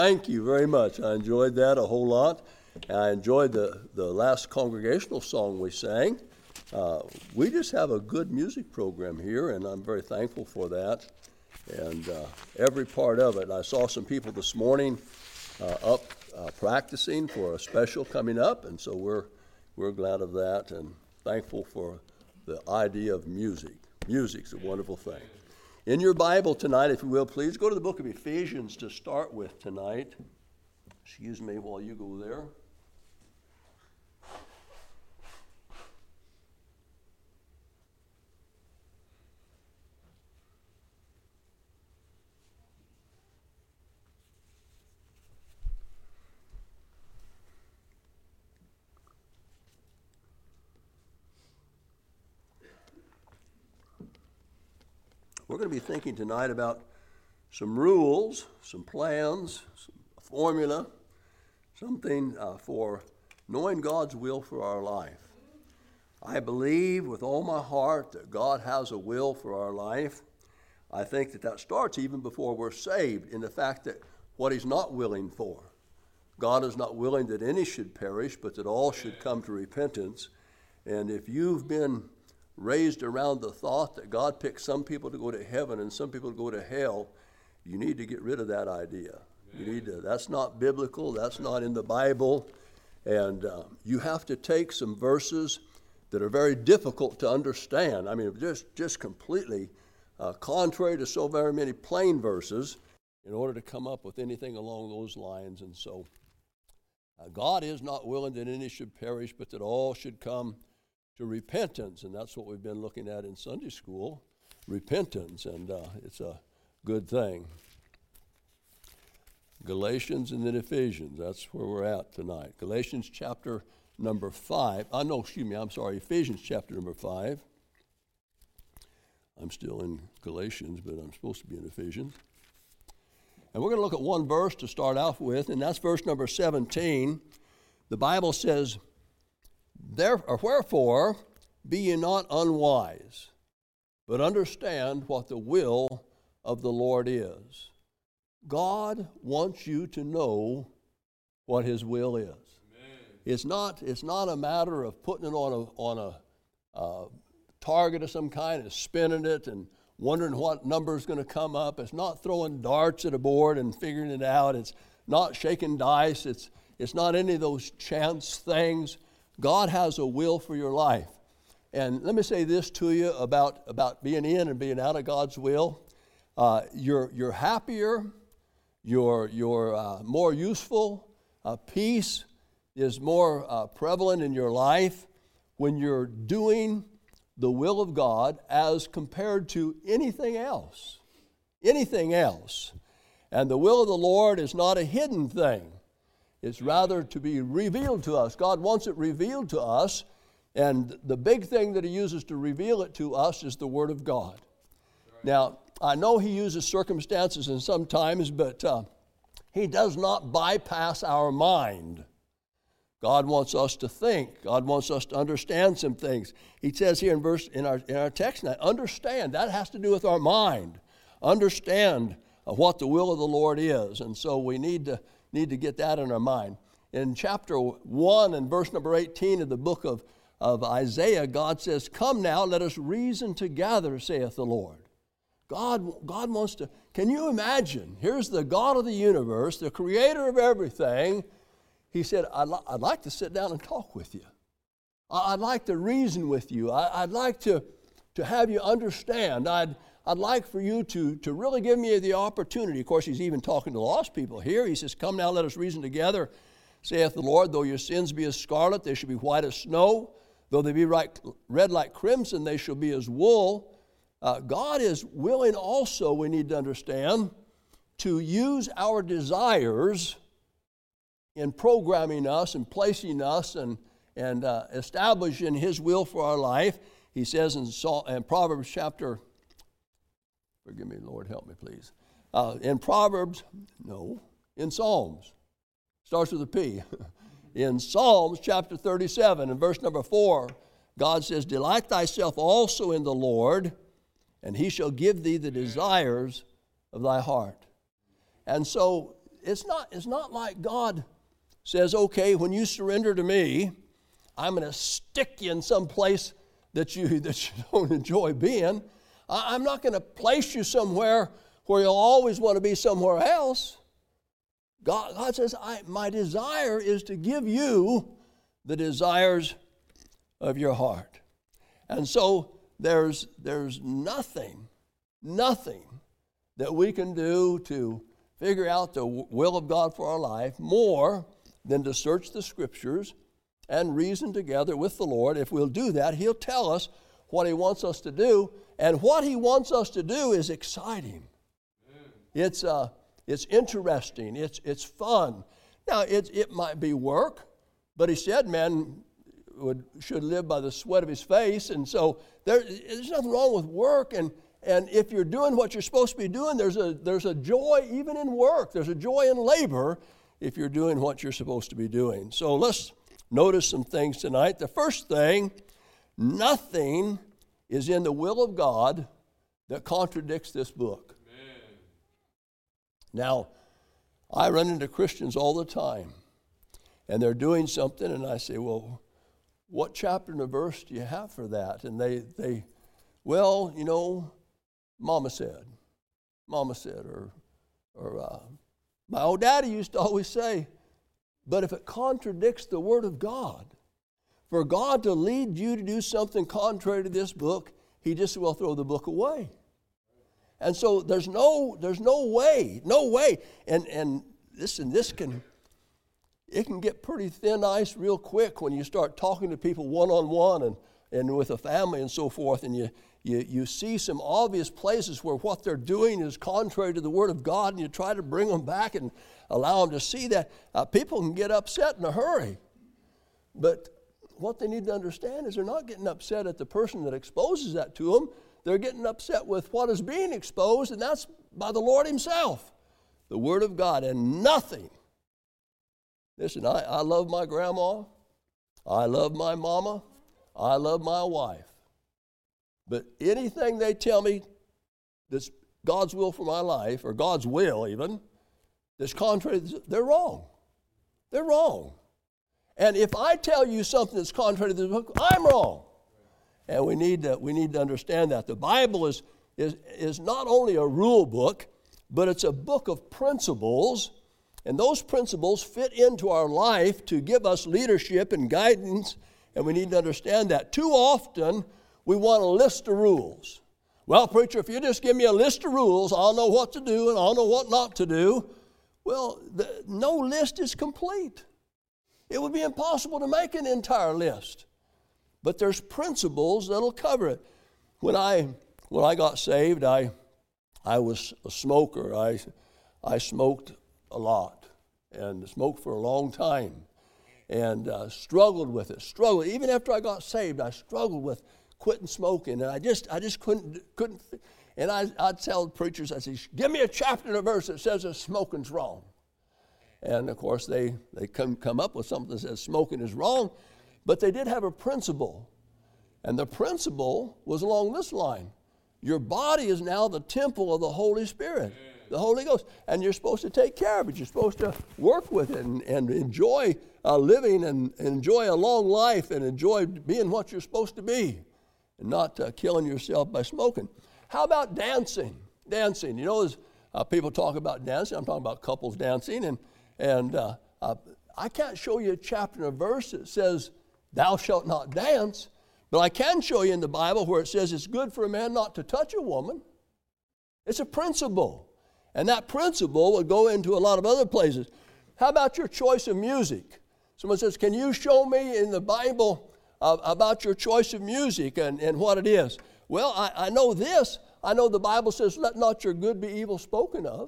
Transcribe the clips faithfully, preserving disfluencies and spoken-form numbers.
Thank you very much. I enjoyed that a whole lot. I enjoyed the, the last congregational song we sang. Uh, we just have a good music program here, and I'm very thankful for that. And uh, every part of it. I saw some people this morning uh, up uh, practicing for a special coming up, and so we're we're glad of that and thankful for the idea of music. Music's a wonderful thing. In your Bible tonight, if you will, please go to the book of Ephesians to start with tonight. Excuse me while you go there. We're going to be thinking tonight about some rules, some plans, some formula, something uh, for knowing God's will for our life. I believe with all my heart that God has a will for our life. I think that that starts even before we're saved in the fact that what he's not willing for. God is not willing that any should perish, but that all should come to repentance. And if you've been raised around the thought that God picks some people to go to heaven and some people to go to hell, you need to get rid of that idea. You need to, that's not biblical, that's not in the Bible, and uh, you have to take some verses that are very difficult to understand. I mean, just, just completely uh, contrary to so very many plain verses in order to come up with anything along those lines. And so uh, God is not willing that any should perish, but that all should come to repentance, and that's what we've been looking at in Sunday school, repentance, and uh, it's a good thing. Galatians and then Ephesians, that's where we're at tonight. Galatians chapter number five, I uh, know, excuse me, I'm sorry, Ephesians chapter number five. I'm still in Galatians, but I'm supposed to be in Ephesians. And we're going to look at one verse to start off with, and that's verse number seventeen. The Bible says, There, or wherefore, be ye not unwise, but understand what the will of the Lord is. God wants you to know what his will is. Amen. It's not, it's not a matter of putting it on a, on a uh, target of some kind and spinning it and wondering what number is going to come up. It's not throwing darts at a board and figuring it out. It's not shaking dice. It's, it's not any of those chance things. God has a will for your life. And let me say this to you about, about being in and being out of God's will. Uh, you're, you're happier, you're, you're uh, more useful, uh, peace is more uh, prevalent in your life when you're doing the will of God as compared to anything else. Anything else. And the will of the Lord is not a hidden thing. It's rather to be revealed to us. God wants it revealed to us, and the big thing that he uses to reveal it to us is the Word of God. Right. Now, I know he uses circumstances and sometimes, but uh, he does not bypass our mind. God wants us to think. God wants us to understand some things. He says here in verse in our in our text now, understand. That has to do with our mind. Understand uh, what the will of the Lord is, and so we need to need to get that in our mind. In chapter one and verse number eighteen of the book of, of Isaiah, God says, "Come now, let us reason together, saith the Lord." God, God wants to, can you imagine? Here's the God of the universe, the creator of everything. He said, I'd, li- I'd like to sit down and talk with you. I- I'd like to reason with you. I- I'd like to, to have you understand. I'd, I'd like for you to, to really give me the opportunity. Of course, he's even talking to lost people here. He says, "Come now, let us reason together, saith the Lord. Though your sins be as scarlet, they shall be white as snow. Though they be right, red like crimson, they shall be as wool." Uh, God is willing also, we need to understand, to use our desires in programming us and placing us and, and uh, establishing his will for our life. He says in, Saul, in Proverbs chapter, forgive me, Lord, help me, please. Uh, in Proverbs, no, in Psalms, starts with a P. In Psalms chapter thirty-seven and verse number four, God says, "Delight thyself also in the Lord, and he shall give thee the desires of thy heart." And so it's not, it's not like God says, okay, when you surrender to me, I'm going to stick you in some place that you, that you don't enjoy being. I, I'm not going to place you somewhere where you'll always want to be somewhere else. God, God says, I, my desire is to give you the desires of your heart. And so there's, there's nothing, nothing that we can do to figure out the will of God for our life more than to search the Scriptures and reason together with the Lord. If we'll do that, He'll tell us what He wants us to do. And what He wants us to do is exciting. It's uh, it's interesting. It's it's fun. Now, it, it might be work, but He said man would should live by the sweat of his face. And so there, there's nothing wrong with work. And, and if you're doing what you're supposed to be doing, there's a, there's a joy even in work. There's a joy in labor if you're doing what you're supposed to be doing. So let's notice some things tonight. The first thing, nothing is in the will of God that contradicts this book. Amen. Now, I run into Christians all the time, and they're doing something, and I say, well, what chapter and a verse do you have for that? And they, they well, you know, Mama said, Mama said, or, or uh, my old daddy used to always say, but if it contradicts the Word of God, for God to lead you to do something contrary to this book, He just will throw the book away. And so there's no, there's no way, no way. And and listen, this can, it can get pretty thin ice real quick when you start talking to people one-on-one and, and with a family and so forth, and you, you, you see some obvious places where what they're doing is contrary to the Word of God, and you try to bring them back and allow them to see that. Uh, people can get upset in a hurry. But what they need to understand is they're not getting upset at the person that exposes that to them. They're getting upset with what is being exposed, and that's by the Lord Himself, the Word of God, and nothing. Listen, I, I love my grandma. I love my mama. I love my wife. But anything they tell me that's God's will for my life, or God's will even, that's contrary, they're wrong. They're wrong. And if I tell you something that's contrary to the book, I'm wrong. And we need to, we need to understand that. The Bible is, is, is not only a rule book, but it's a book of principles. And those principles fit into our life to give us leadership and guidance. And we need to understand that. Too often, we want a list of rules. Well, preacher, if you just give me a list of rules, I'll know what to do and I'll know what not to do. Well, the, no list is complete. It would be impossible to make an entire list. But there's principles that'll cover it. When I when I got saved, I I was a smoker. I I smoked a lot and smoked for a long time, and uh, struggled with it. Struggled even after I got saved. I struggled with quitting smoking, and I just I just couldn't couldn't. And I I'd tell preachers, I say, give me a chapter and a verse that says that smoking's wrong. And of course they they come come up with something that says smoking is wrong. But they did have a principle, and the principle was along this line. Your body is now the temple of the Holy Spirit, the Holy Ghost, and you're supposed to take care of it. You're supposed to work with it and, and enjoy uh, living and, and enjoy a long life and enjoy being what you're supposed to be and not uh, killing yourself by smoking. How about dancing? Dancing. You know, as uh, people talk about dancing, I'm talking about couples dancing, and, and uh, uh, I can't show you a chapter and a verse that says, thou shalt not dance, but I can show you in the Bible where it says it's good for a man not to touch a woman. It's a principle, and that principle would go into a lot of other places. How about your choice of music? Someone says, can you show me in the Bible uh, about your choice of music and, and what it is? Well, I, I know this. I know the Bible says, let not your good be evil spoken of.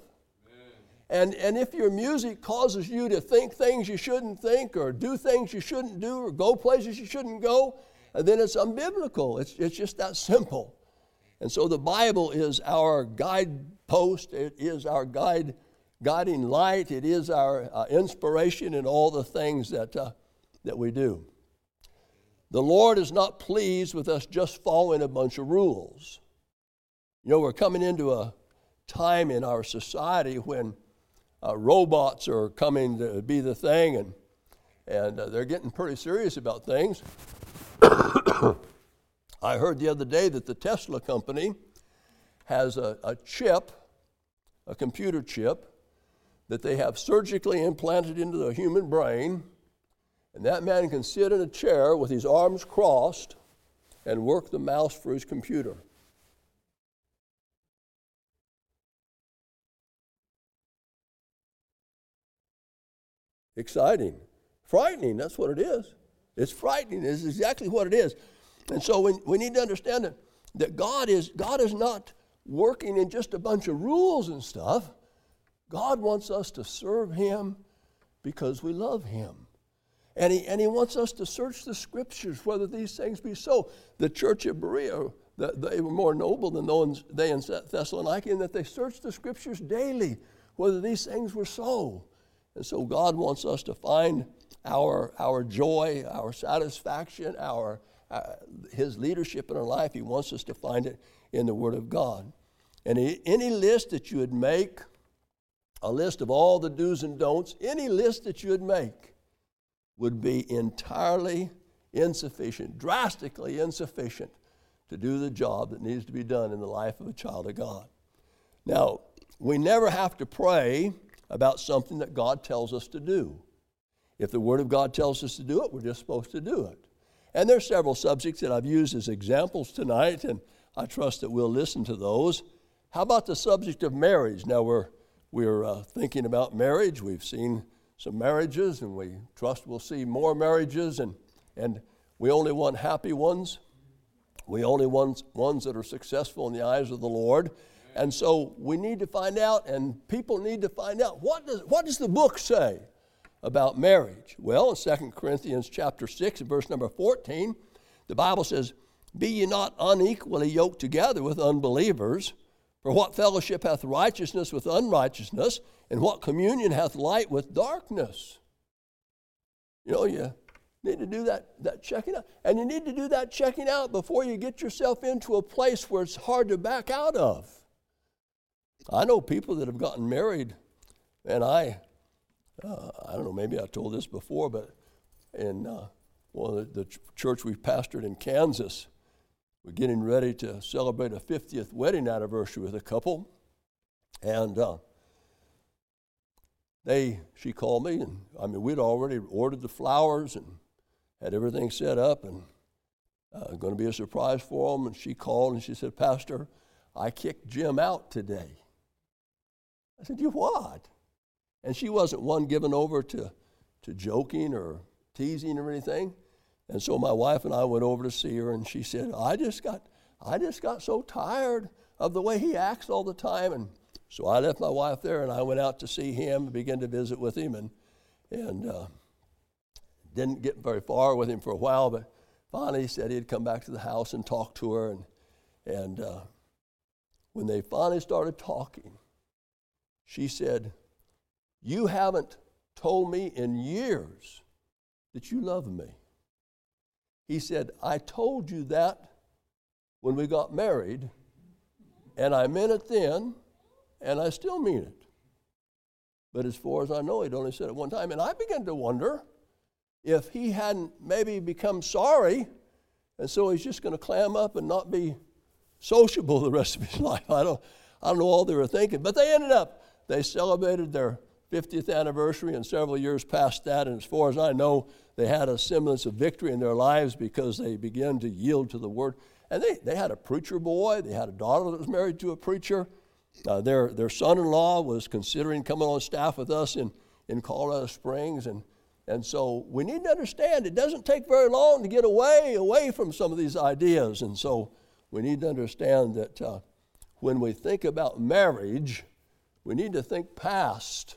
And, and if your music causes you to think things you shouldn't think or do things you shouldn't do or go places you shouldn't go, then it's unbiblical. It's, it's just that simple. And so the Bible is our guidepost. It is our guide, guiding light. It is our uh, inspiration in all the things that, uh, that we do. The Lord is not pleased with us just following a bunch of rules. You know, we're coming into a time in our society when uh, robots are coming to be the thing, and and uh, they're getting pretty serious about things. I heard the other day that the Tesla company has a, a chip, a computer chip, that they have surgically implanted into the human brain, and that man can sit in a chair with his arms crossed and work the mouse for his computer. Exciting. Frightening, that's what it is. It's frightening, it's exactly what it is. And so we, we need to understand that, that God is, God is not working in just a bunch of rules and stuff. God wants us to serve him because we love him. And he, and he wants us to search the scriptures, whether these things be so. The church of Berea, the, they were more noble than those they in Thessalonica, in that they searched the scriptures daily, whether these things were so. And so God wants us to find our, our joy, our satisfaction, our uh, his leadership in our life. He wants us to find it in the Word of God. And he, any list that you would make, a list of all the do's and don'ts, any list that you would make would be entirely insufficient, drastically insufficient to do the job that needs to be done in the life of a child of God. Now, we never have to pray about something that God tells us to do. If the Word of God tells us to do it, we're just supposed to do it. And there's several subjects that I've used as examples tonight, and I trust that we'll listen to those. How about the subject of marriage? Now, we're, we're uh, thinking about marriage. We've seen some marriages, and we trust we'll see more marriages, and, and we only want happy ones. We only want ones that are successful in the eyes of the Lord. And so we need to find out, and people need to find out, what does, what does the book say about marriage? Well, in Second Corinthians chapter six, verse number fourteen, the Bible says, "Be ye not unequally yoked together with unbelievers, for what fellowship hath righteousness with unrighteousness, and what communion hath light with darkness?" You know, you need to do that, that checking out. And you need to do that checking out before you get yourself into a place where it's hard to back out of. I know people that have gotten married, and I, uh, I don't know, maybe I told this before, but in uh, one of the, the church we pastored in Kansas, we're getting ready to celebrate a fiftieth wedding anniversary with a couple, and uh, they, she called me, and I mean, we'd already ordered the flowers and had everything set up, and uh, going to be a surprise for them. And she called and she said, "Pastor, I kicked Jim out today." I said, "You what?" And she wasn't one given over to, to joking or teasing or anything. And so my wife and I went over to see her, and she said, I just got I just got so tired of the way he acts all the time. And so I left my wife there, and I went out to see him and began to visit with him, and and uh, didn't get very far with him for a while, but finally he said he'd come back to the house and talk to her. And, and uh, when they finally started talking, she said, "You haven't told me in years that you love me." He said, "I told you that when we got married, and I meant it then, and I still mean it. But as far as I know, he'd only said it one time." And I began to wonder if he hadn't maybe become sorry, and so he's just going to clam up and not be sociable the rest of his life. I don't, I don't know all they were thinking. But they ended up, they celebrated their fiftieth anniversary and several years past that, and as far as I know, they had a semblance of victory in their lives because they began to yield to the Word. And they, they had a preacher boy. They had a daughter that was married to a preacher. Uh, their their son-in-law was considering coming on staff with us in, in Colorado Springs. And, and so we need to understand it doesn't take very long to get away, away from some of these ideas. And so we need to understand that uh, when we think about marriage, we need to think past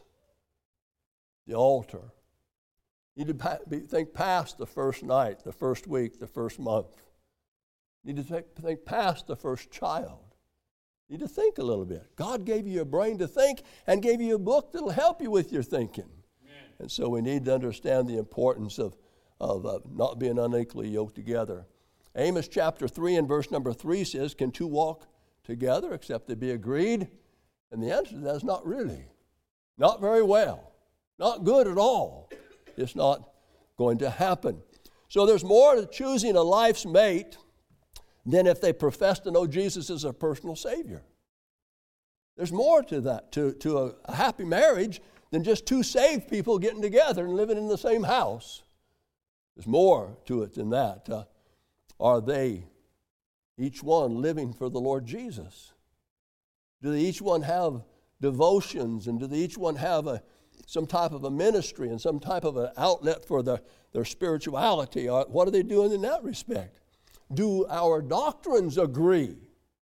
the altar. You need to pa- be, think past the first night, the first week, the first month. You need to think, think past the first child. You need to think a little bit. God gave you a brain to think and gave you a book that will help you with your thinking. Amen. And so we need to understand the importance of, of uh, not being unequally yoked together. Amos chapter three and verse number three says, "Can two walk together except they be agreed?" And the answer to that is not really. Not very well. Not good at all. It's not going to happen. So there's more to choosing a life's mate than if they profess to know Jesus as a personal Savior. There's more to that, to, to a, a happy marriage than just two saved people getting together and living in the same house. There's more to it than that. Uh, are they, each one, living for the Lord Jesus? Do they each one have devotions, and do they each one have a some type of a ministry and some type of an outlet for the, their spirituality? Or what are they doing in that respect? Do our doctrines agree?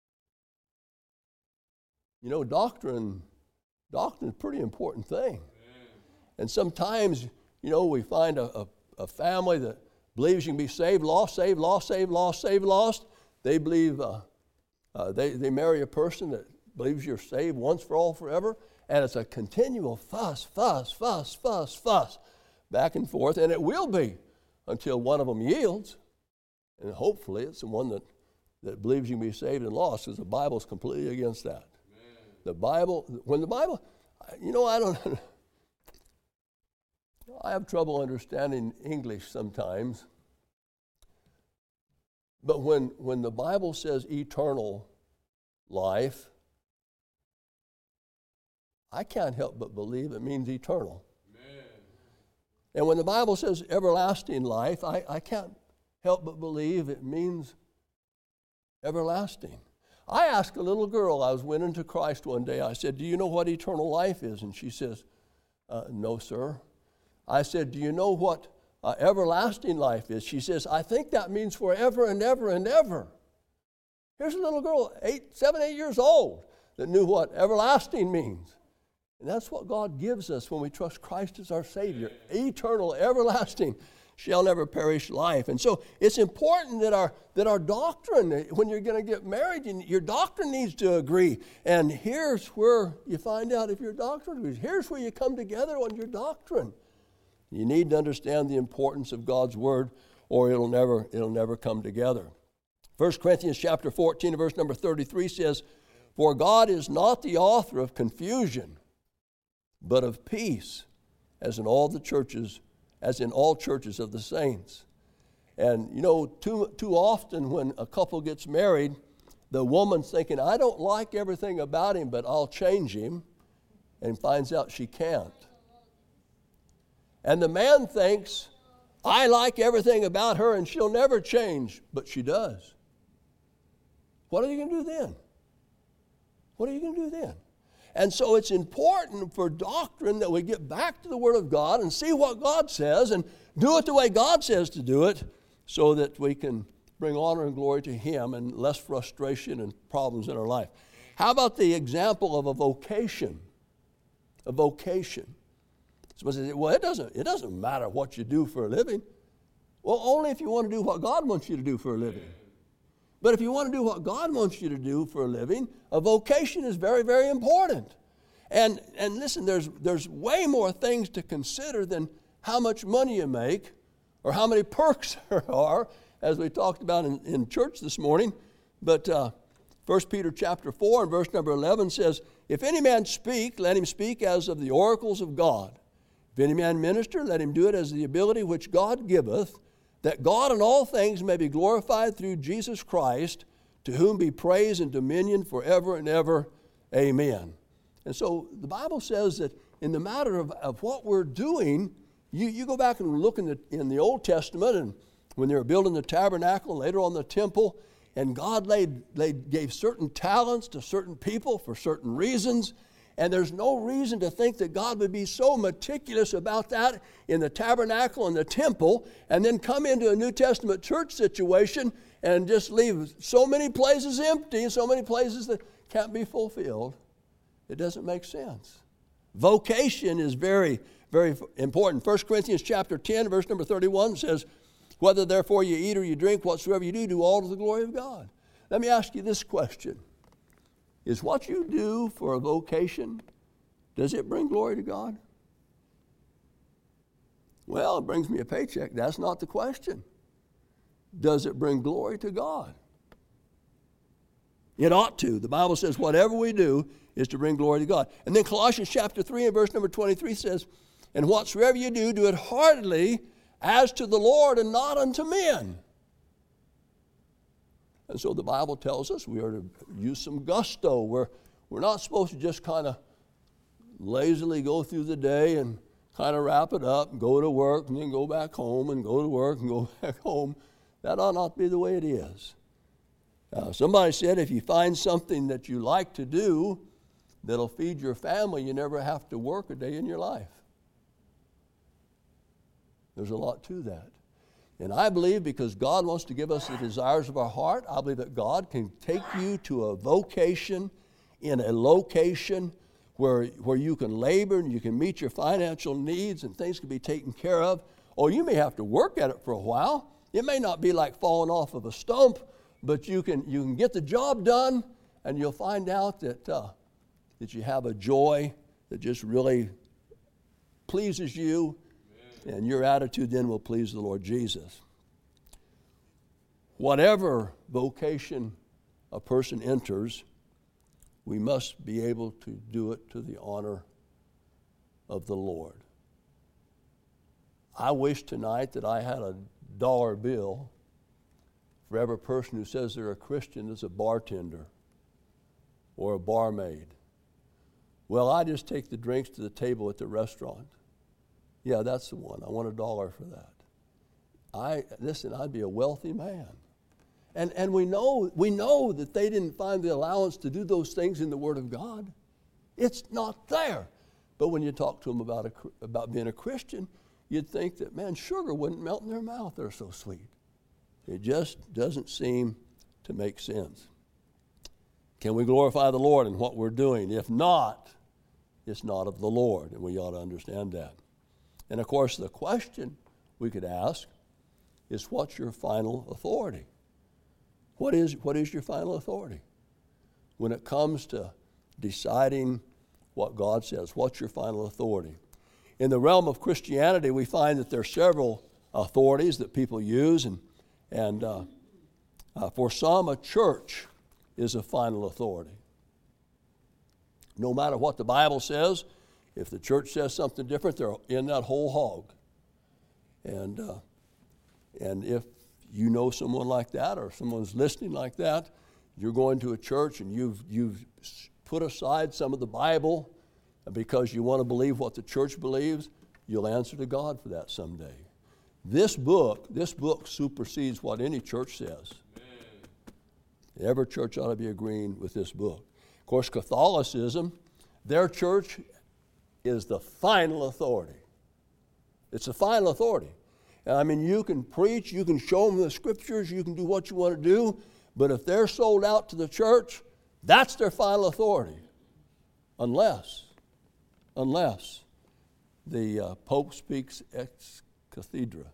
You know, doctrine, doctrine is a pretty important thing. And sometimes, you know, we find a, a, a family that believes you can be saved, lost, saved, lost, saved, lost, saved, lost. They believe, uh, uh, they, they marry a person that believes you're saved once for all forever. And it's a continual fuss, fuss, fuss, fuss, fuss, back and forth. And it will be until one of them yields. And hopefully it's the one that, that believes you can be saved and lost, because the Bible's completely against that. Amen. The Bible, when the Bible, you know, I don't, I have trouble understanding English sometimes. But when, when the Bible says eternal life, I can't help but believe it means eternal. Amen. And when the Bible says everlasting life, I, I can't help but believe it means everlasting. I asked a little girl, I was winning to Christ one day, I said, do you know what eternal life is? And she says, uh, no, sir. I said, do you know what uh, everlasting life is? She says, I think that means forever and ever and ever. Here's a little girl, eight, seven, eight years old, that knew what everlasting means. And that's what God gives us when we trust Christ as our Savior. Eternal, everlasting, shall never perish life. And so it's important that our that our doctrine, when you're going to get married, your doctrine needs to agree. And here's where you find out if your doctrine agrees. Here's where you come together on your doctrine. You need to understand the importance of God's Word, or it'll never, it'll never come together. First Corinthians chapter fourteen, verse number thirty-three says, for God is not the author of confusion, but of peace, as in all the churches, as in all churches of the saints. And you know, too too often when a couple gets married, the woman's thinking, I don't like everything about him, but I'll change him, and finds out she can't. And the man thinks, I like everything about her and she'll never change, but she does. What are you going to do then? What are you going to do then? And so it's important for doctrine that we get back to the Word of God and see what God says and do it the way God says to do it, so that we can bring honor and glory to Him and less frustration and problems in our life. How about the example of a vocation? A vocation. Somebody says, well, it doesn't, it doesn't matter what you do for a living. Well, only if you want to do what God wants you to do for a living. But if you want to do what God wants you to do for a living, a vocation is very, very important. And and listen, there's there's way more things to consider than how much money you make or how many perks there are, as we talked about in, in church this morning. But uh, First Peter chapter four and verse number eleven says, if any man speak, let him speak as of the oracles of God. If any man minister, let him do it as the ability which God giveth, that God in all things may be glorified through Jesus Christ, to whom be praise and dominion forever and ever. Amen. And so the Bible says that in the matter of, of what we're doing, you, you go back and look in the, in the Old Testament, and when they were building the tabernacle and later on the temple, and God laid, laid, gave certain talents to certain people for certain reasons. And there's no reason to think that God would be so meticulous about that in the tabernacle and the temple, and then come into a New Testament church situation and just leave so many places empty, so many places that can't be fulfilled. It doesn't make sense. Vocation is very, very important. First Corinthians chapter ten, verse number thirty-one says, whether therefore you eat or you drink, whatsoever you do, do all to the glory of God. Let me ask you this question. Is what you do for a vocation, does it bring glory to God? Well, it brings me a paycheck. That's not the question. Does it bring glory to God? It ought to. The Bible says whatever we do is to bring glory to God. And then Colossians chapter three and verse number twenty-three says, and whatsoever you do, do it heartily as to the Lord and not unto men. And so the Bible tells us we are to use some gusto. We're, we're not supposed to just kind of lazily go through the day and kind of wrap it up and go to work and then go back home and go to work and go back home. That ought not be the way it is. Uh, somebody said if you find something that you like to do that'll feed your family, you never have to work a day in your life. There's a lot to that. And I believe because God wants to give us the desires of our heart, I believe that God can take you to a vocation in a location where, where you can labor and you can meet your financial needs and things can be taken care of. Or you may have to work at it for a while. It may not be like falling off of a stump, but you can, you can get the job done and you'll find out that, uh, that you have a joy that just really pleases you. And your attitude then will please the Lord Jesus. Whatever vocation a person enters, we must be able to do it to the honor of the Lord. I wish tonight that I had a dollar bill for every person who says they're a Christian as a bartender or a barmaid. Well, I just take the drinks to the table at the restaurant. Yeah, that's the one. I want a dollar for that. I listen, I'd be a wealthy man. And and we know we know that they didn't find the allowance to do those things in the Word of God. It's not there. But when you talk to them about a, about being a Christian, you'd think that, man, sugar wouldn't melt in their mouth. They're so sweet. It just doesn't seem to make sense. Can we glorify the Lord in what we're doing? If not, it's not of the Lord, and we ought to understand that. And of course, the question we could ask is, what's your final authority? What is, what is your final authority? When it comes to deciding what God says, what's your final authority? In the realm of Christianity, we find that there are several authorities that people use, and, and uh, uh, for some, a church is a final authority. No matter what the Bible says, if the church says something different, they're in that whole hog. And uh, and if you know someone like that, or someone's listening like that, you're going to a church and you've you've put aside some of the Bible because you want to believe what the church believes, you'll answer to God for that someday. This book, this book supersedes what any church says. Amen. Every church ought to be agreeing with this book. Of course, Catholicism, their church is the final authority. It's the final authority. And I mean, you can preach, you can show them the scriptures, you can do what you want to do, but if they're sold out to the church, that's their final authority. Unless, unless the uh, Pope speaks ex cathedra.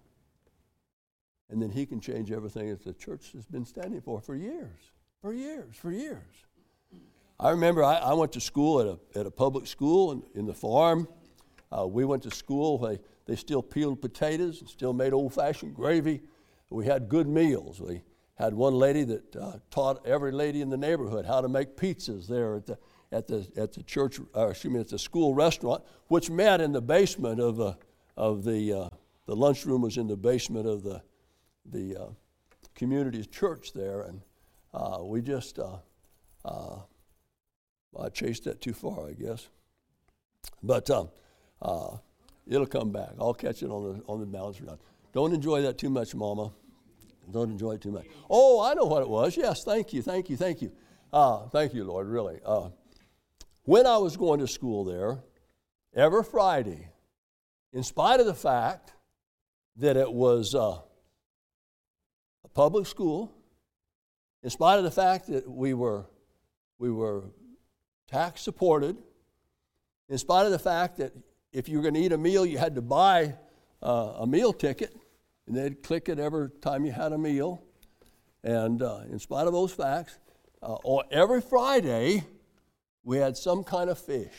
And then he can change everything that the church has been standing for for years, for years, for years. I remember I, I went to school at a, at a public school in, in the farm. Uh, we went to school. They, they still peeled potatoes and still made old-fashioned gravy. We had good meals. We had one lady that uh, taught every lady in the neighborhood how to make pizzas there at the at the at the church, uh, excuse me, at the school restaurant, which met in the basement of the of the uh, the lunchroom was in the basement of the the uh, community church there, and uh, we just. Uh, uh, I chased that too far, I guess. But um, uh, it'll come back. I'll catch it on the on the balance run. Don't enjoy that too much, Mama. Don't enjoy it too much. Oh, I know what it was. Yes, thank you, thank you, thank you. Uh, thank you, Lord, really. Uh, when I was going to school there, every Friday, in spite of the fact that it was uh, a public school, in spite of the fact that we were we were tax supported, in spite of the fact that if you were going to eat a meal, you had to buy uh, a meal ticket, and they'd click it every time you had a meal. And uh, in spite of those facts, uh, or every Friday, we had some kind of fish.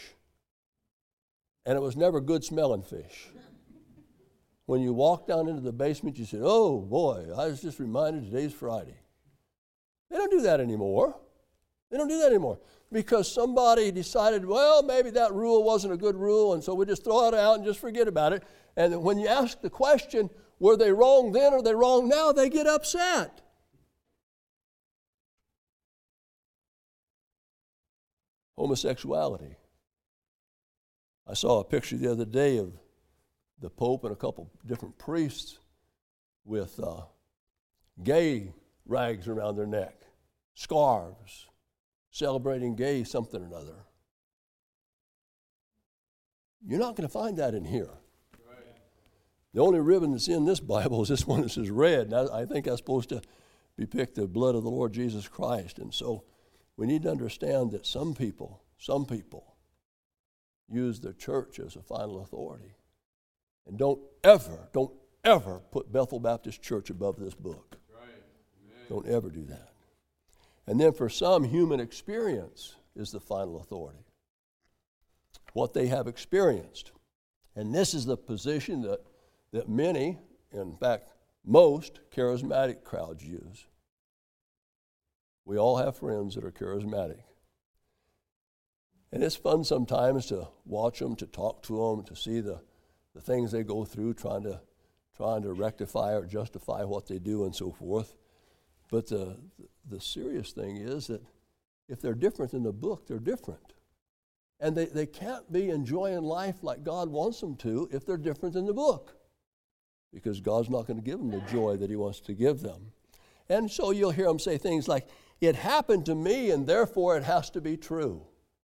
And it was never good smelling fish. When you walked down into the basement, you said, oh boy, I was just reminded today's Friday. They don't do that anymore. They don't do that anymore because somebody decided, well, maybe that rule wasn't a good rule, and so we just throw it out and just forget about it. And when you ask the question, were they wrong then or are they wrong now, they get upset. Homosexuality. I saw a picture the other day of the Pope and a couple different priests with uh, gay rags around their neck, scarves, celebrating gay something or another. You're not going to find that in here. Right. The only ribbon that's in this Bible is this one that says red. And I, I think that's supposed to depict the blood of the Lord Jesus Christ. And so we need to understand that some people, some people use the church as a final authority. And don't ever, don't ever put Bethel Baptist Church above this book. Right. Don't ever do that. And then for some, human experience is the final authority. What they have experienced. And this is the position that, that many, in fact, most charismatic crowds use. We all have friends that are charismatic. And it's fun sometimes to watch them, to talk to them, to see the, the things they go through, trying to trying to rectify or justify what they do and so forth. But the, the serious thing is that if they're different in the book, they're different. And they, they can't be enjoying life like God wants them to if they're different in the book. Because God's not going to give them the joy that he wants to give them. And so you'll hear them say things like, it happened to me and therefore it has to be true.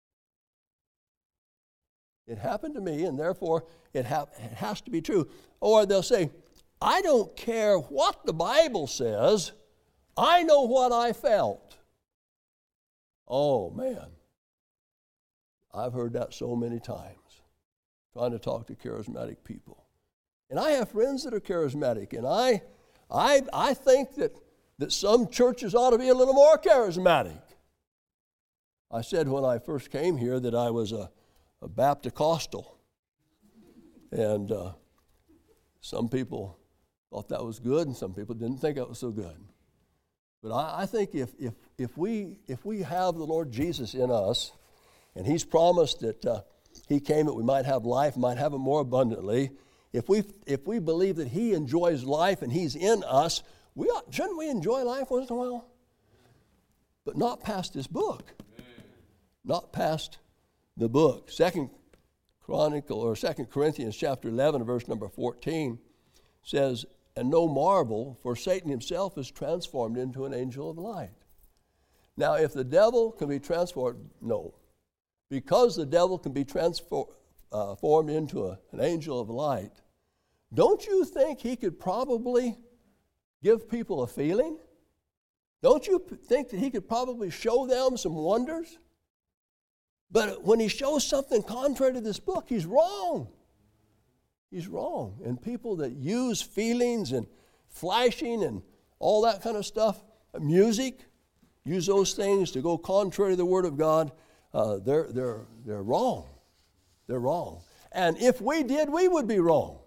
It happened to me and therefore it, ha- it has to be true. Or they'll say, I don't care what the Bible says, I know what I felt. Oh, man. I've heard that so many times, trying to talk to charismatic people. And I have friends that are charismatic, and I I, I think that, that some churches ought to be a little more charismatic. I said when I first came here that I was a, a Baptist-costal, and uh, some people thought that was good, and some people didn't think that was so good. But I, I think if, if, if, we, if we have the Lord Jesus in us, and he's promised that uh, he came that we might have life, might have it more abundantly. If we if we believe that he enjoys life and he's in us, we ought, shouldn't we enjoy life once in a while? But not past this book. Amen. Not past the book. Second Chronicle or Second Corinthians chapter eleven, verse number fourteen says, "And no marvel, for Satan himself is transformed into an angel of light." Now, if the devil can be transformed, no. Because the devil can be transformed uh, into a, an angel of light, don't you think he could probably give people a feeling? Don't you p- think that he could probably show them some wonders? But when he shows something contrary to this book, he's wrong. He's wrong. And people that use feelings and flashing and all that kind of stuff, music, use those things to go contrary to the Word of God, Uh, they're, they're, they're wrong. They're wrong. And if we did, we would be wrong.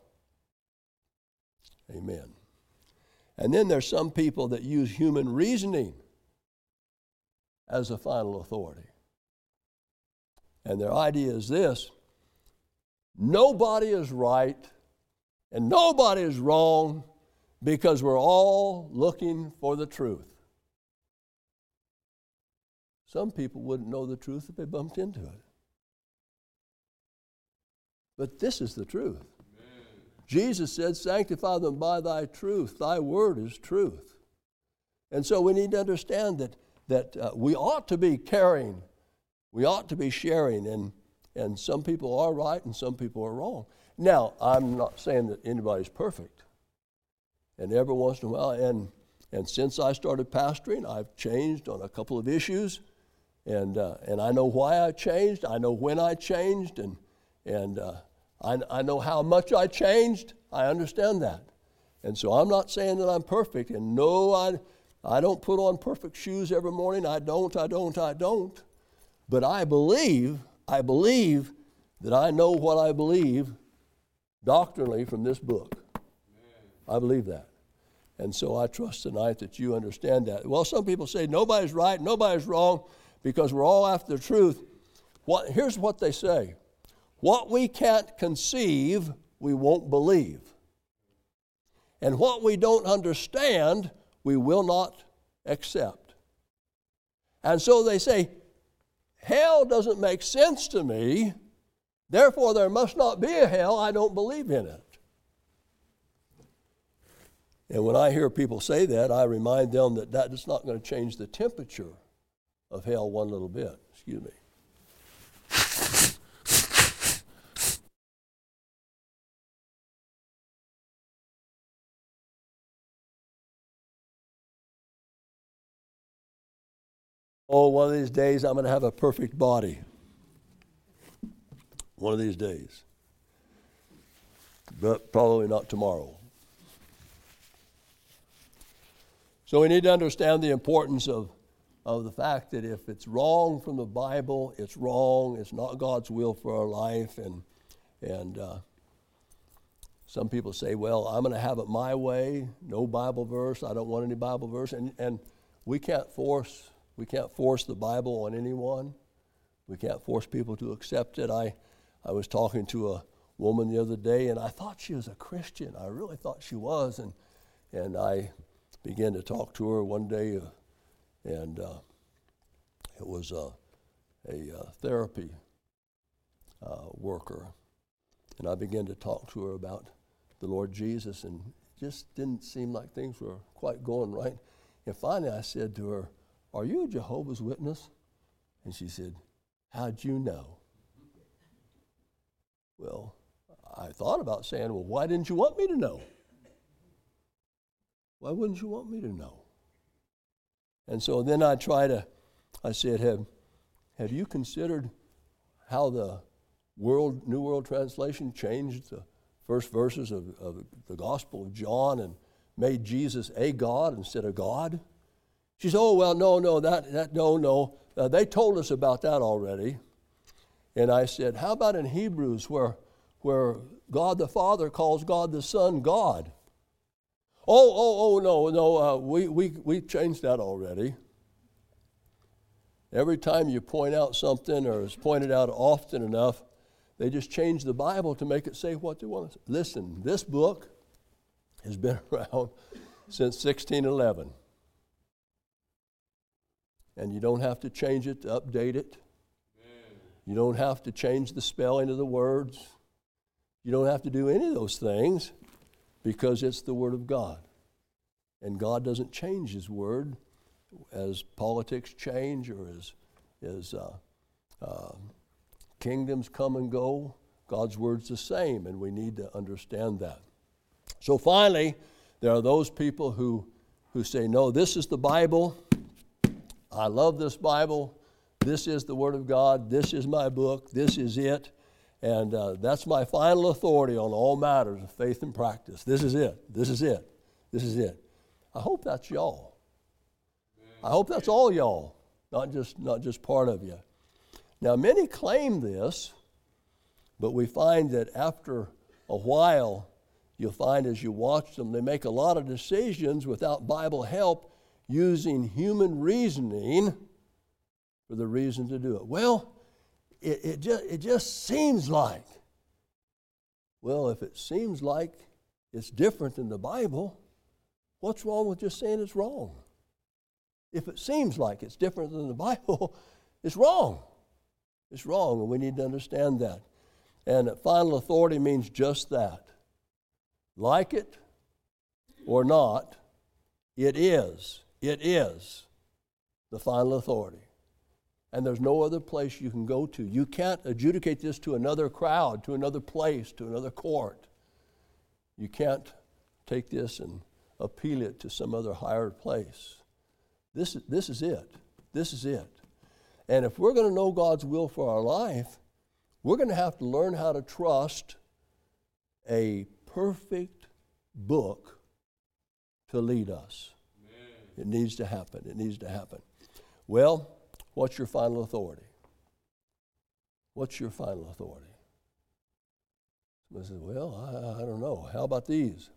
Amen. And then there's some people that use human reasoning as a final authority. And their idea is this: nobody is right and nobody is wrong because we're all looking for the truth. Some people wouldn't know the truth if they bumped into it. But this is the truth. Amen. Jesus said, "Sanctify them by thy truth. Thy word is truth." And so we need to understand that, that uh, we ought to be caring. We ought to be sharing. And, and some people are right and some people are wrong. Now, I'm not saying that anybody's perfect. And every once in a while, and, and since I started pastoring, I've changed on a couple of issues. And uh, and I know why I changed. I know when I changed, and and uh, I I know how much I changed. I understand that, and so I'm not saying that I'm perfect. And no, I I don't put on perfect shoes every morning. I don't. I don't. I don't. But I believe. I believe that I know what I believe doctrinally from this book. Amen. I believe that, and so I trust tonight that you understand that. Well, some people say nobody's right, nobody's wrong. because we're all after the truth. What, here's what they say. What we can't conceive, we won't believe. And what we don't understand, we will not accept. And so they say, hell doesn't make sense to me, therefore there must not be a hell, I don't believe in it. And when I hear people say that, I remind them that that is not going to change the temperature of hell one little bit. Excuse me. Oh, one of these days I'm going to have a perfect body. One of these days. But probably not tomorrow. So we need to understand the importance of, of the fact that if it's wrong from the Bible, it's wrong. It's not God's will for our life. And, and uh, some people say, well, I'm going to have it my way. No Bible verse. I don't want any Bible verse. And, and we can't force... We can't force the Bible on anyone. We can't force people to accept it. I, I was talking to a woman the other day, and I thought she was a Christian. I really thought she was, and and I began to talk to her one day, uh, and uh, it was uh, a uh, therapy uh, worker, and I began to talk to her about the Lord Jesus, and it just didn't seem like things were quite going right. And finally, I said to her, "Are you a Jehovah's Witness?" And she said, "How'd you know?" Well, I thought about saying, well, why didn't you want me to know? Why wouldn't you want me to know? And so then I try to, I said, have, have you considered how the World New World Translation changed the first verses of, of the Gospel of John and made Jesus a God instead of God? She said, oh, well, no, no, that, that no, no. Uh, they told us about that already. And I said, how about in Hebrews where, where God the Father calls God the Son God? Oh, oh, oh, no, no, uh, we, we, we changed that already. Every time you point out something or it's pointed out often enough, they just change the Bible to make it say what they want to say. Listen, this book has been around since sixteen eleven. And you don't have to change it to update it. Amen. You don't have to change the spelling of the words. You don't have to do any of those things because it's the Word of God. And God doesn't change His Word as politics change or as, as uh, uh, kingdoms come and go. God's Word's the same, and we need to understand that. So finally, there are those people who, who say, no, this is the Bible. I love this Bible. This is the Word of God. This is my book. This is it. And uh, that's my final authority on all matters of faith and practice. This is it. This is it. This is it. I hope that's y'all. I hope that's all y'all, not just, not just part of you. Now, many claim this, but we find that after a while, you'll find as you watch them, they make a lot of decisions without Bible help, using human reasoning for the reason to do it. Well, it, it, just, it just seems like. Well, if it seems like it's different than the Bible, what's wrong with just saying it's wrong? If it seems like it's different than the Bible, it's wrong. It's wrong, and we need to understand that. And final authority means just that. Like it or not, it is. It is the final authority. And there's no other place you can go to. You can't adjudicate this to another crowd, to another place, to another court. You can't take this and appeal it to some other higher place. This, this is it. This is it. And if we're going to know God's will for our life, we're going to have to learn how to trust a perfect book to lead us. Amen. It needs to happen. It needs to happen. Well, what's your final authority? What's your final authority? Somebody says, well, I, I don't know. How about these?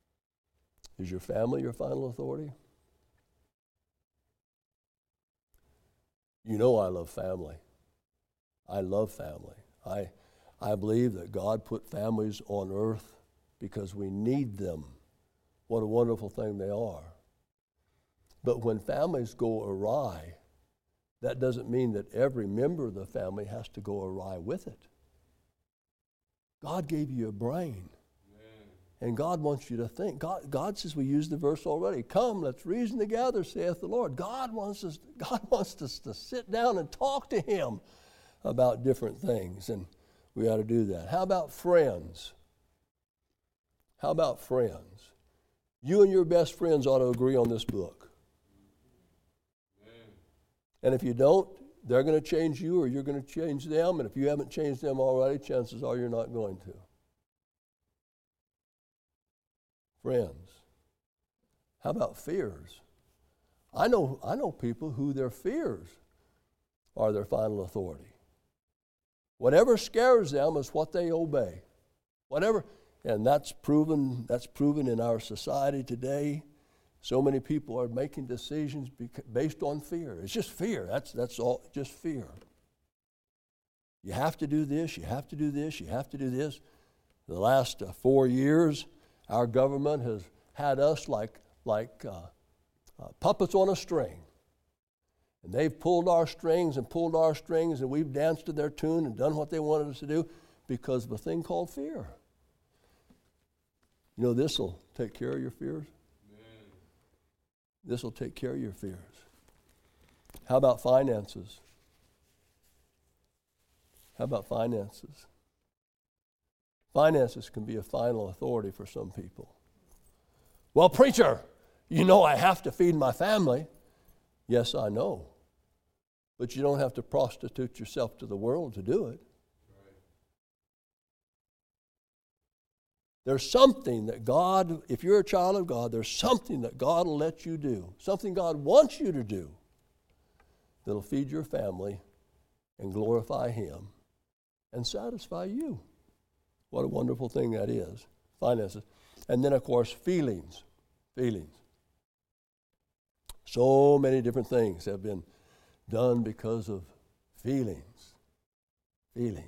Is your family your final authority? You know I love family. I love family. I, I believe that God put families on earth because we need them. What a wonderful thing they are. But when families go awry, that doesn't mean that every member of the family has to go awry with it. God gave you a brain. Amen. And God wants you to think. God, God says, we used the verse already, come, let's reason together, saith the Lord. God wants us, God wants us to sit down and talk to him about different things, and we ought to do that. How about friends? How about friends? You and your best friends ought to agree on this book. Amen. And if you don't, they're going to change you or you're going to change them, and if you haven't changed them already, chances are you're not going to. Friends. How about fears? I know, I know people who their fears are their final authority. Whatever scares them is what they obey. Whatever, and that's proven, that's proven in our society today. So many people are making decisions based on fear. It's just fear. That's, that's all, just fear. You have to do this, you have to do this, you have to do this. The last uh, four years, our government has had us like, like uh, uh, puppets on a string. And they've pulled our strings and pulled our strings, and we've danced to their tune and done what they wanted us to do because of a thing called fear. You know, this will take care of your fears. This will take care of your fears. How about finances? How about finances? Finances can be a final authority for some people. Well, preacher, you know I have to feed my family. Yes, I know. But you don't have to prostitute yourself to the world to do it. There's something that God, if you're a child of God, there's something that God will let you do, something God wants you to do that'll feed your family and glorify Him and satisfy you. What a wonderful thing that is. Finances. And then, of course, feelings. Feelings. So many different things have been done because of feelings. Feelings.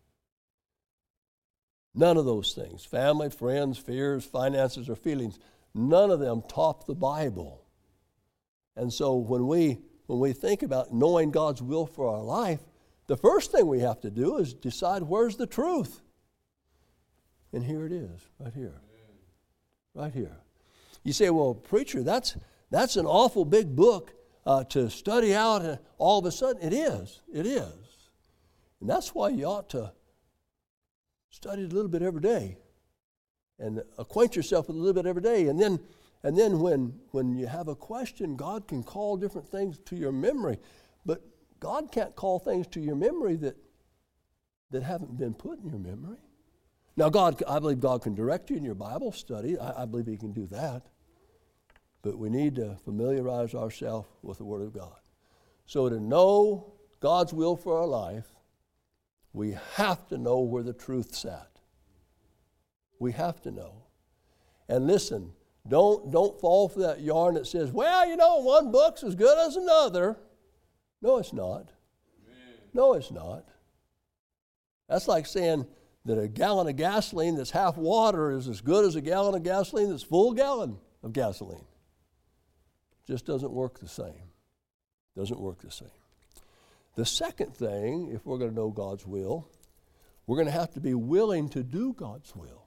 None of those things, family, friends, fears, finances, or feelings, none of them top the Bible. And so when we when we think about knowing God's will for our life, the first thing we have to do is decide where's the truth. And here it is, right here. Right here. You say, well, preacher, that's that's an awful big book uh, to study out, and all of a sudden, it is. It is. And that's why you ought to study it a little bit every day and acquaint yourself with it a little bit every day. And then and then when, when you have a question, God can call different things to your memory. But God can't call things to your memory that, that haven't been put in your memory. Now, God, I believe God can direct you in your Bible study. I, I believe He can do that. But we need to familiarize ourselves with the Word of God. So to know God's will for our life, we have to know where the truth's at. We have to know. And listen, don't, don't fall for that yarn that says, well, you know, one book's as good as another. No, it's not. Amen. No, it's not. That's like saying that a gallon of gasoline that's half water is as good as a gallon of gasoline that's full gallon of gasoline. Just doesn't work the same. Doesn't work the same. The second thing, if we're going to know God's will, we're going to have to be willing to do God's will.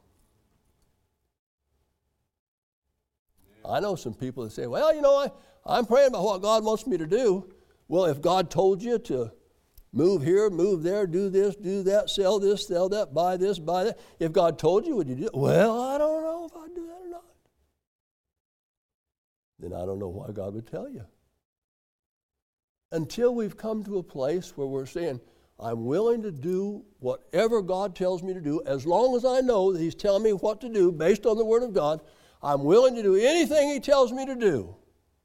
I know some people that say, well, you know, I, I'm praying about what God wants me to do. Well, if God told you to move here, move there, do this, do that, sell this, sell that, buy this, buy that, if God told you, would you do it? Well, I don't know if I'd do that or not. Then I don't know why God would tell you. Until we've come to a place where we're saying, I'm willing to do whatever God tells me to do, as long as I know that He's telling me what to do based on the Word of God. I'm willing to do anything He tells me to do.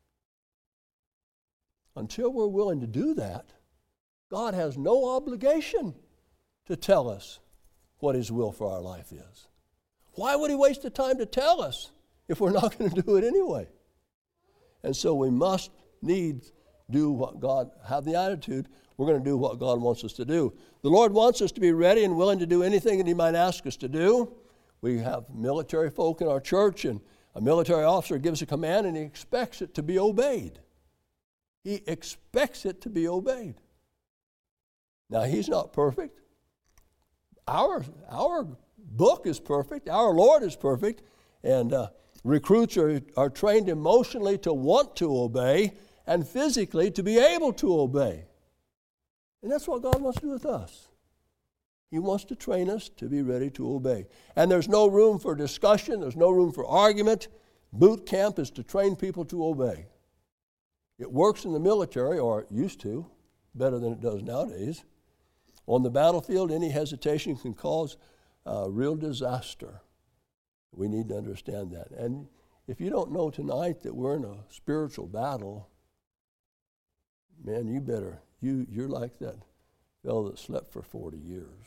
Until we're willing to do that, God has no obligation to tell us what His will for our life is. Why would He waste the time to tell us if we're not going to do it anyway? And so we must need do what God, have the attitude, we're going to do what God wants us to do. The Lord wants us to be ready and willing to do anything that He might ask us to do. We have military folk in our church, and a military officer gives a command, and he expects it to be obeyed. He expects it to be obeyed. Now, he's not perfect. Our, our book is perfect. Our Lord is perfect. And uh, recruits are, are trained emotionally to want to obey and physically to be able to obey. And that's what God wants to do with us. He wants to train us to be ready to obey. And there's no room for discussion. There's no room for argument. Boot camp is to train people to obey. It works in the military, or it used to, better than it does nowadays. On the battlefield, any hesitation can cause uh, real disaster. We need to understand that. And if you don't know tonight that we're in a spiritual battle, man, you better, you, you're like that fellow that slept for forty years.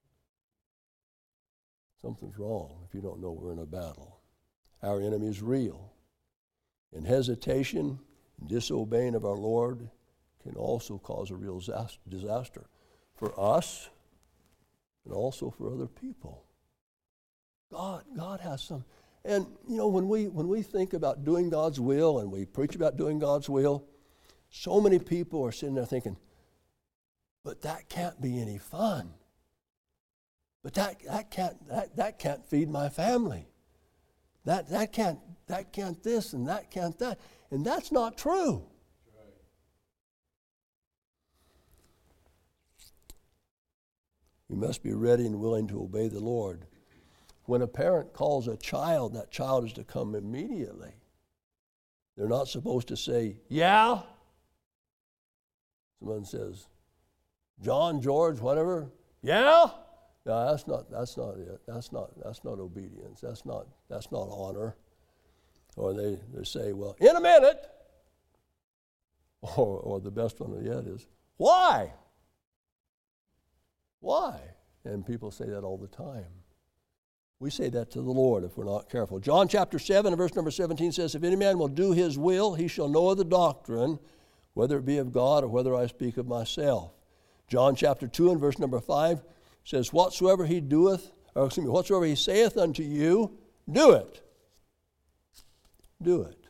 Something's wrong if you don't know we're in a battle. Our enemy is real. And hesitation and disobeying of our Lord can also cause a real disaster for us and also for other people. God, God has some, and you know, when we when we think about doing God's will and we preach about doing God's will, so many people are sitting there thinking, but that can't be any fun. But that that can't that, that can't feed my family. That that can't that can't this and that can't that. And that's not true. We must be ready and willing to obey the Lord. When a parent calls a child, that child is to come immediately. They're not supposed to say, yeah. Someone says, John, George, whatever, yeah. No, that's not that's not it. That's not that's not obedience. That's not that's not honor. Or they, they say, well, in a minute. Or or the best one yet is, why? Why? And people say that all the time. We say that to the Lord if we're not careful. John chapter seven and verse number seventeen says, if any man will do his will, he shall know of the doctrine, whether it be of God or whether I speak of myself. John chapter two and verse number five says, whatsoever he doeth, or excuse me, whatsoever he saith unto you, do it. Do it.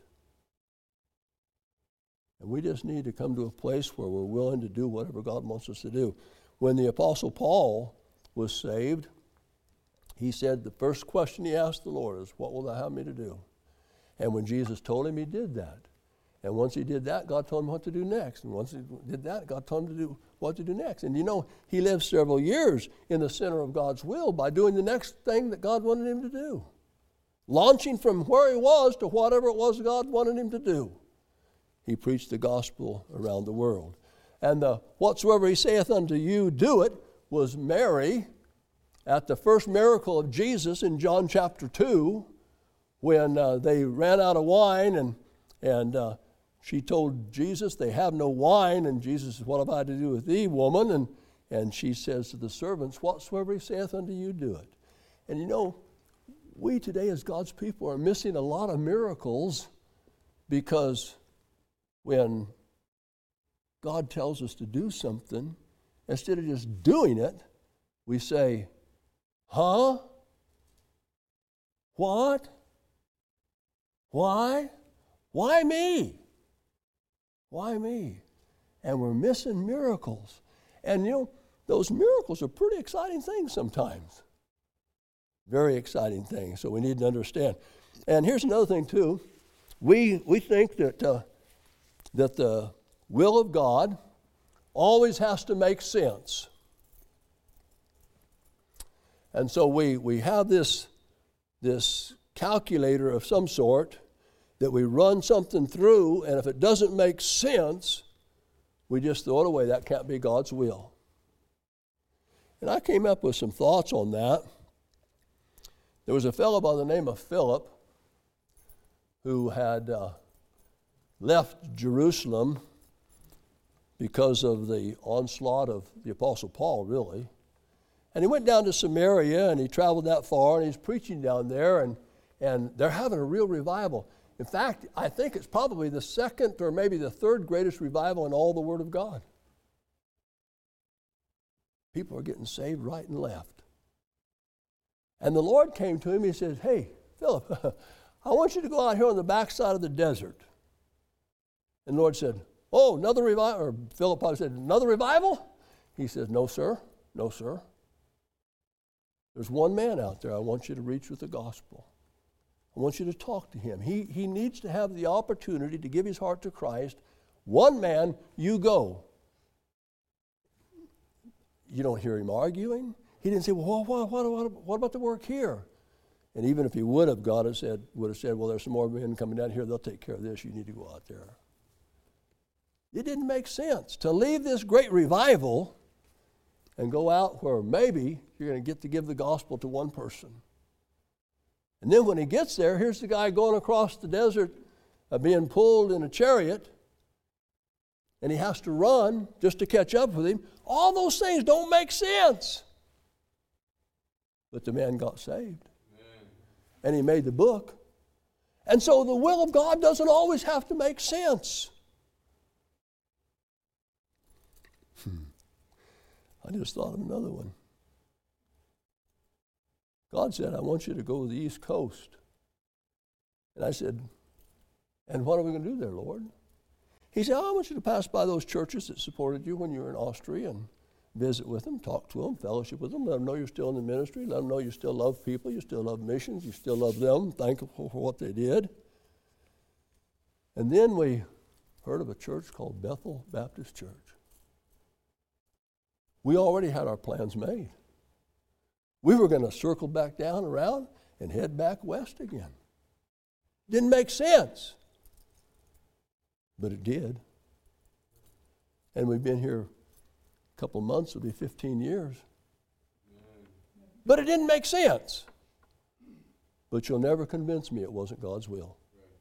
And we just need to come to a place where we're willing to do whatever God wants us to do. When the Apostle Paul was saved, he said the first question he asked the Lord is, what will thou have me to do? And when Jesus told him, he did that. And once he did that, God told him what to do next. And once he did that, God told him to do what to do next. And you know, he lived several years in the center of God's will by doing the next thing that God wanted him to do. Launching from where he was to whatever it was God wanted him to do. He preached the gospel around the world. And the whatsoever he saith unto you, do it, was Mary at the first miracle of Jesus in John chapter two, when uh, they ran out of wine, and and uh, she told Jesus, they have no wine, and Jesus says, what have I to do with thee, woman? And, and she says to the servants, whatsoever he saith unto you, do it. And you know, we today as God's people are missing a lot of miracles because when God tells us to do something, instead of just doing it, we say, huh? What? Why? Why me? Why me? And we're missing miracles. And you know, those miracles are pretty exciting things sometimes. Very exciting things, so we need to understand. And here's another thing too. We we think that uh, that the will of God always has to make sense. And so we, we have this, this calculator of some sort that we run something through, and if it doesn't make sense, we just throw it away. That can't be God's will. And I came up with some thoughts on that. There was a fellow by the name of Philip who had uh, left Jerusalem because of the onslaught of the Apostle Paul, really. And he went down to Samaria, and he traveled that far, and he's preaching down there, and, and they're having a real revival. In fact, I think it's probably the second or maybe the third greatest revival in all the Word of God. People are getting saved right and left. And the Lord came to him, he said, hey, Philip, I want you to go out here on the backside of the desert. And the Lord said, oh, another revival? Or Philip probably said, another revival? He says, no, sir. No, sir. There's one man out there I want you to reach with the gospel. I want you to talk to him. He, he needs to have the opportunity to give his heart to Christ. One man, you go. You don't hear him arguing. He didn't say, well, what, what, what, what about the work here? And even if he would have, God have said, would have said, well, there's some more men coming down here. They'll take care of this. You need to go out there. It didn't make sense to leave this great revival and go out where maybe you're going to get to give the gospel to one person. And then when he gets there, here's the guy going across the desert, uh, being pulled in a chariot, and he has to run just to catch up with him. All those things don't make sense. But the man got saved. Amen. And he made the book. And so the will of God doesn't always have to make sense. Hmm. I just thought of another one. God said, I want you to go to the East Coast. And I said, and what are we going to do there, Lord? He said, oh, I want you to pass by those churches that supported you when you were in Austria and visit with them, talk to them, fellowship with them, let them know you're still in the ministry, let them know you still love people, you still love missions, you still love them, thankful for what they did. And then we heard of a church called Bethel Baptist Church. We already had our plans made. We were going to circle back down around and head back west again. Didn't make sense. But it did. And we've been here a couple months, it'll be fifteen years. But it didn't make sense. But you'll never convince me it wasn't God's will.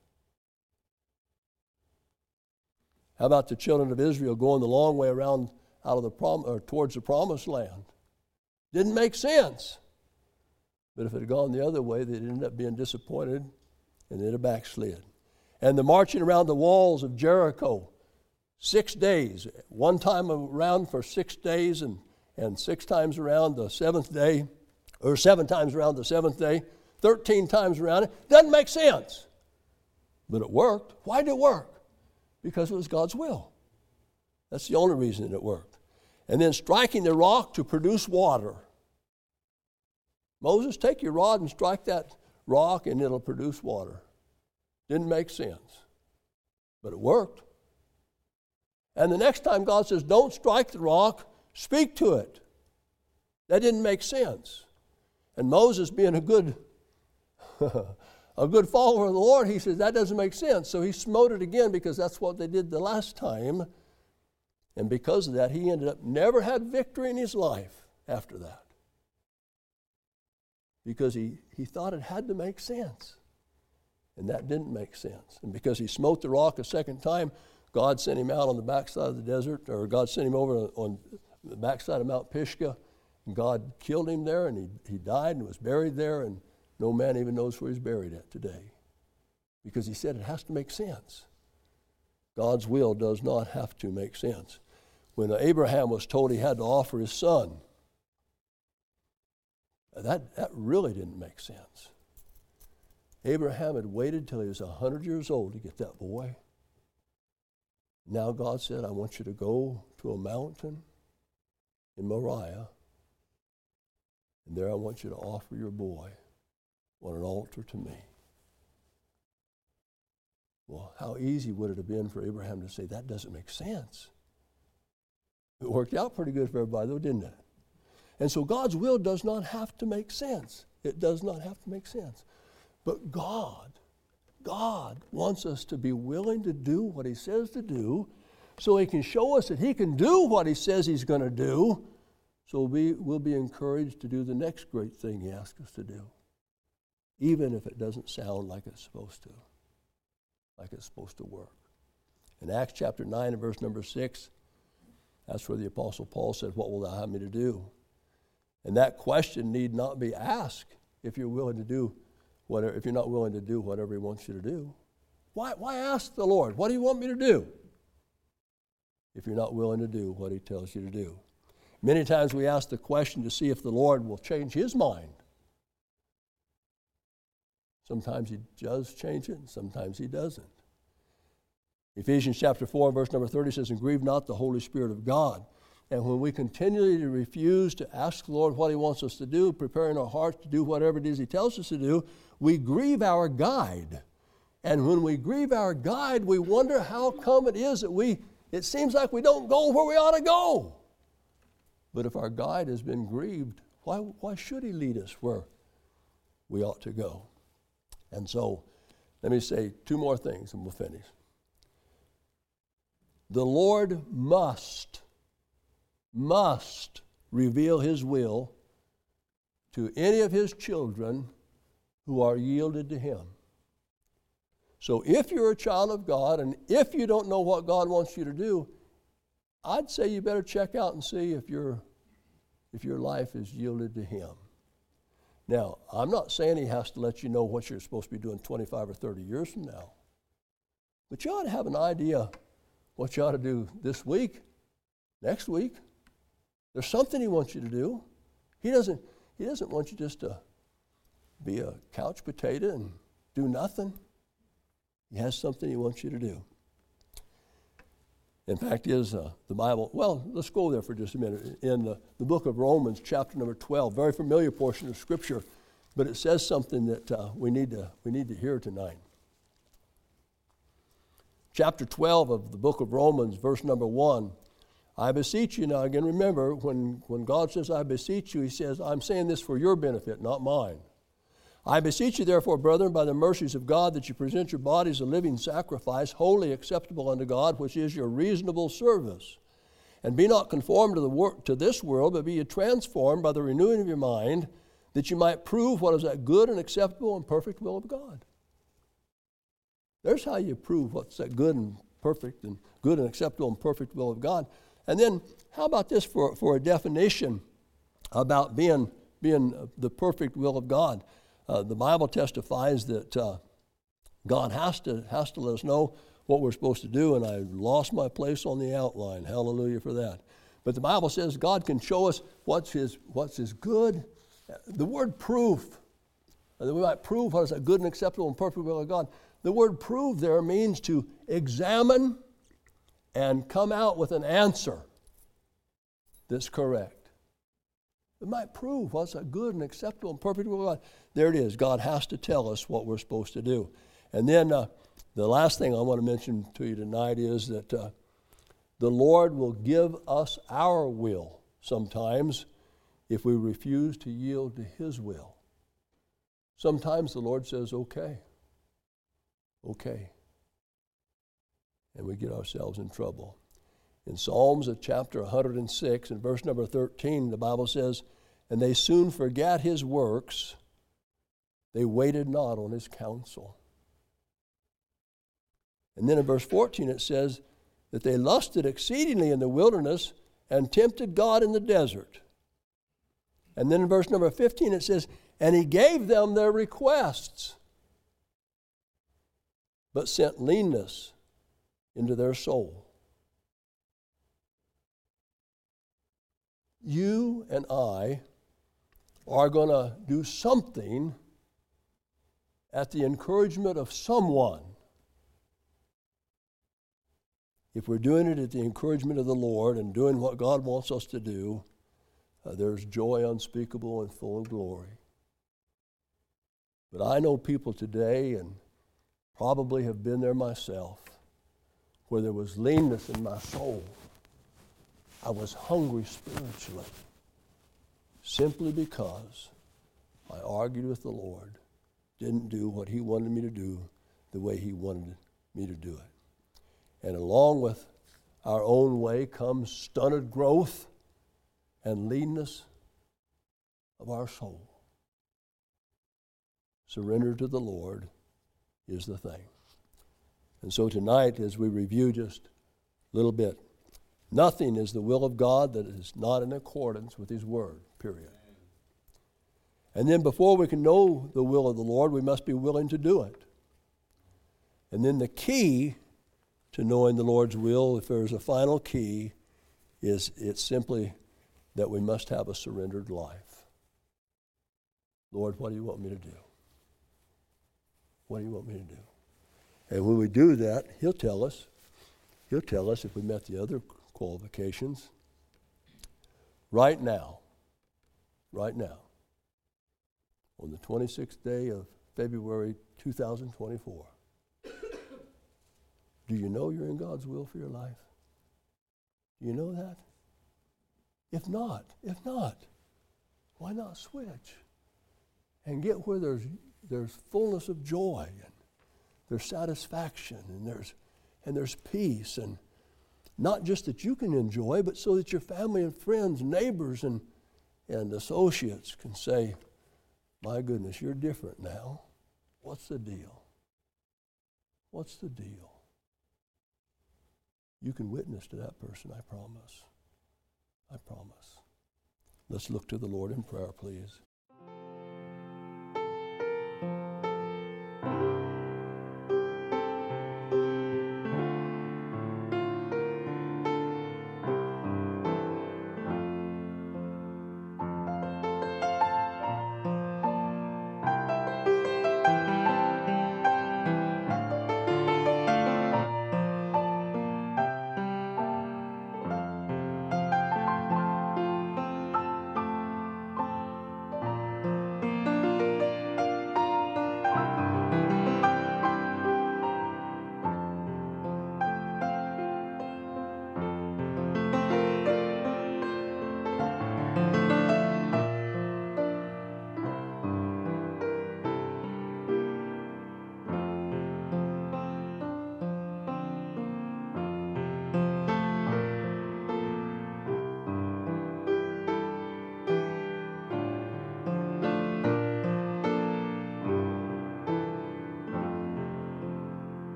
How about the children of Israel going the long way around out of the prom- or towards the promised land? Didn't make sense. But if it had gone the other way, they'd end up being disappointed and they'd have backslid. And the marching around the walls of Jericho, six days, one time around for six days and, and six times around the seventh day, or seven times around the seventh day, thirteen times around it, doesn't make sense. But it worked. Why did it work? Because it was God's will. That's the only reason it worked. And then striking the rock to produce water. Moses, take your rod and strike that rock and it'll produce water. Didn't make sense. But it worked. And the next time God says, don't strike the rock, speak to it. That didn't make sense. And Moses, being a good, a good follower of the Lord, he says, that doesn't make sense. So he smote it again because that's what they did the last time. And because of that, he ended up never had victory in his life after that. Because he, he thought it had to make sense. And that didn't make sense. And because he smote the rock a second time, God sent him out on the backside of the desert, or God sent him over on the backside of Mount Pisgah, and God killed him there, and he, he died and was buried there, and no man even knows where he's buried at today. Because he said it has to make sense. God's will does not have to make sense. When Abraham was told he had to offer his son, that, that really didn't make sense. Abraham had waited till he was one hundred years old to get that boy. Now God said, I want you to go to a mountain in Moriah, and there I want you to offer your boy on an altar to me. Well, how easy would it have been for Abraham to say, that doesn't make sense? It worked out pretty good for everybody, though, didn't it? And so God's will does not have to make sense. It does not have to make sense. But God, God wants us to be willing to do what he says to do so he can show us that he can do what he says he's going to do, so we will be encouraged to do the next great thing he asks us to do, even if it doesn't sound like it's supposed to, like it's supposed to work. In Acts chapter nine and verse number six, that's where the Apostle Paul said, what will thou have me to do? And that question need not be asked if you're willing to do whatever, if you're not willing to do whatever he wants you to do. Why, why ask the Lord, what do you want me to do? If you're not willing to do what he tells you to do. Many times we ask the question to see if the Lord will change his mind. Sometimes he does change it, and sometimes he doesn't. Ephesians chapter four, verse number thirty says, and grieve not the Holy Spirit of God. And when we continually refuse to ask the Lord what he wants us to do, preparing our hearts to do whatever it is he tells us to do, we grieve our guide. And when we grieve our guide, we wonder how come it is that we, it seems like we don't go where we ought to go. But if our guide has been grieved, why, why should he lead us where we ought to go? And so, let me say two more things and we'll finish. The Lord must, must reveal his will to any of his children who are yielded to him. So if you're a child of God and if you don't know what God wants you to do, I'd say you better check out and see if your if your life is yielded to him. Now, I'm not saying he has to let you know what you're supposed to be doing twenty-five or thirty years from now. But you ought to have an idea what you ought to do this week, next week. There's something he wants you to do. He doesn't, he doesn't want you just to be a couch potato and do nothing. He has something he wants you to do. In fact, is uh, the Bible, well, let's go there for just a minute. In the, the book of Romans, chapter number twelve, very familiar portion of Scripture, but it says something that uh, we need to we need to hear tonight. Chapter twelve of the book of Romans, verse number one, I beseech you. Now again, remember, when, when God says, I beseech you, he says, I'm saying this for your benefit, not mine. I beseech you, therefore, brethren, by the mercies of God, that you present your bodies a living sacrifice, wholly acceptable unto God, which is your reasonable service. And be not conformed to, the wor- to this world, but be ye transformed by the renewing of your mind, that you might prove what is that good and acceptable and perfect will of God. There's how you prove what's that good and perfect and good and acceptable and perfect will of God. And then, how about this for, for a definition about being, being the perfect will of God? Uh, the Bible testifies that uh, God has to has to let us know what we're supposed to do, and I lost my place on the outline. Hallelujah for that. But the Bible says God can show us what's his what's his good. The word proof, that we might prove what is a good and acceptable and perfect will of God. The word prove there means to examine and come out with an answer that's correct. It might prove what's a good and acceptable and perfect will of God. There it is. God has to tell us what we're supposed to do. And then uh, the last thing I want to mention to you tonight is that uh, the Lord will give us our will sometimes if we refuse to yield to his will. Sometimes the Lord says, okay, okay. And we get ourselves in trouble. In Psalms of chapter one hundred six and verse number thirteen, the Bible says, and they soon forgat his works, they waited not on his counsel. And then in verse fourteen it says that they lusted exceedingly in the wilderness and tempted God in the desert. And then in verse number fifteen it says, and he gave them their requests, but sent leanness into their soul. You and I are going to do something at the encouragement of someone. If we're doing it at the encouragement of the Lord and doing what God wants us to do, uh, there's joy unspeakable and full of glory. But I know people today, and probably have been there myself, where there was leanness in my soul. I was hungry spiritually simply because I argued with the Lord, didn't do what he wanted me to do the way he wanted me to do it. And along with our own way comes stunted growth and leanness of our soul. Surrender to the Lord is the thing. And so tonight, as we review just a little bit, nothing is the will of God that is not in accordance with his word, period. And then before we can know the will of the Lord, we must be willing to do it. And then the key to knowing the Lord's will, if there's a final key, is it's simply that we must have a surrendered life. Lord, what do you want me to do? What do you want me to do? And when we do that, he'll tell us. He'll tell us if we met the other qualifications. Right now, right now, on the twenty-sixth day of February two thousand twenty-four, do you know you're in God's will for your life? Do you know that? If not, if not, why not switch and get where there's there's fullness of joy and there's satisfaction and there's and there's peace, and not just that you can enjoy, but so that your family and friends, neighbors and and associates can say, my goodness, you're different now. What's the deal? What's the deal? You can witness to that person, I promise. I promise. Let's look to the Lord in prayer, please.